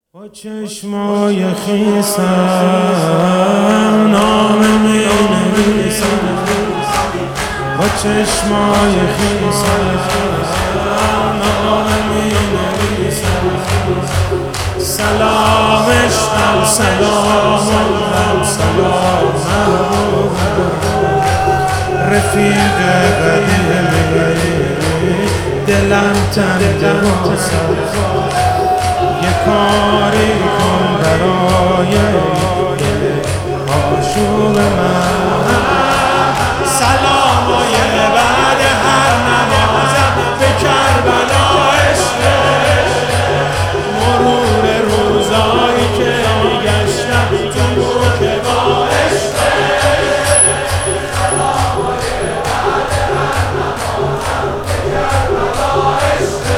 با چشمای خیسم نام می نویسم، با چشمای خیسم نام می نویسم. سلام عشقم، سلام سلام رفیق قدیمی، دلم تنگ یه کاری کن برای آشوب من. سلامای بعد هر نمازم به کربلا عشق، مرور روزایی که میگشتم تو که با عشق. سلامای بعد هر نمازم به کربلا عشق،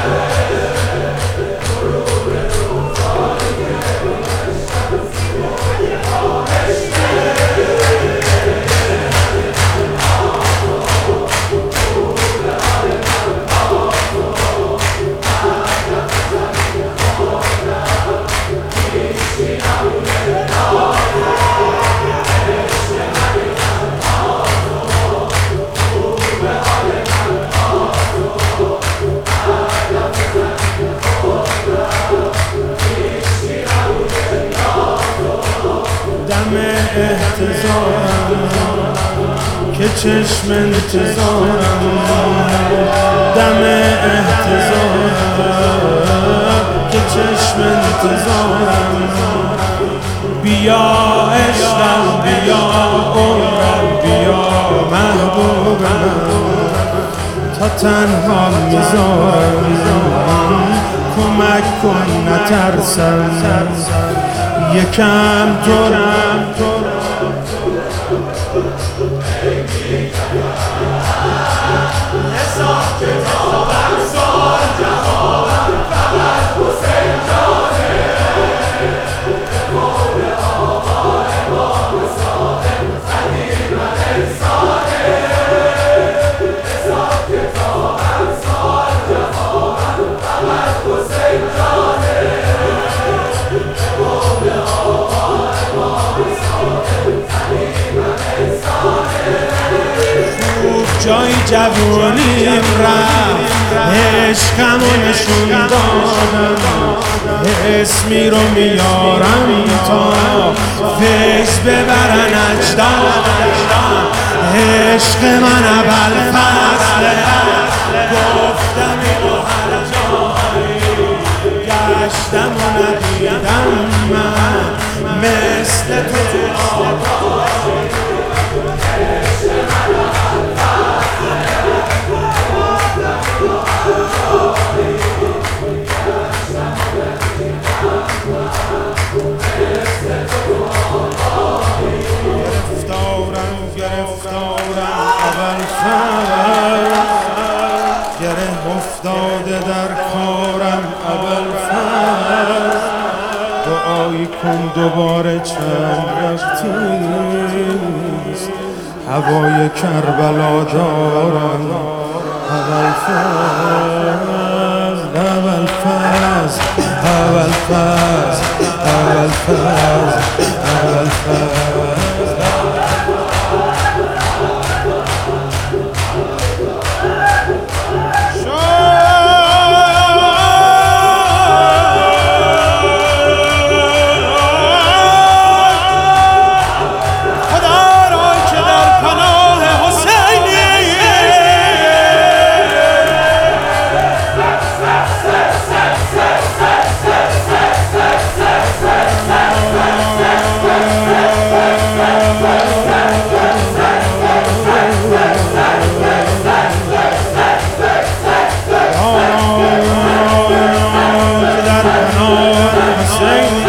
دم احتضارم که چشم انتظارم، دم احتضارم که چشم انتظارم. بیا عشقم، بیا عمرم، بیا محبوبم، تا تنها میذارم. کمک کن نترسم، یکم تو حساب کتابم سال جوابم فقط حسین جانه. قول آقا امام صادق قدیم انسانه. حساب کتابم سال جوابم فقط حسین جانه. قول آقا امام صادق قدیم انسانه. جای جوونیم رفت، عشقمو نشون دادم، اسمی رو میارم تا فیض ببرن اجدادم. عشق من ابوالفضله، گفتم اینو هر جایی، گشتم و ندیدم من مثل تو آقایی. گرفتارم ابوالفضل، گره افتاده در کارم ابوالفضل. دعایی کن دوباره چند وقتیست، هوای کربلا دارم ابوالفضل. ابوالفضل ابوالفضل ابوالفضل ابوالفضل. Say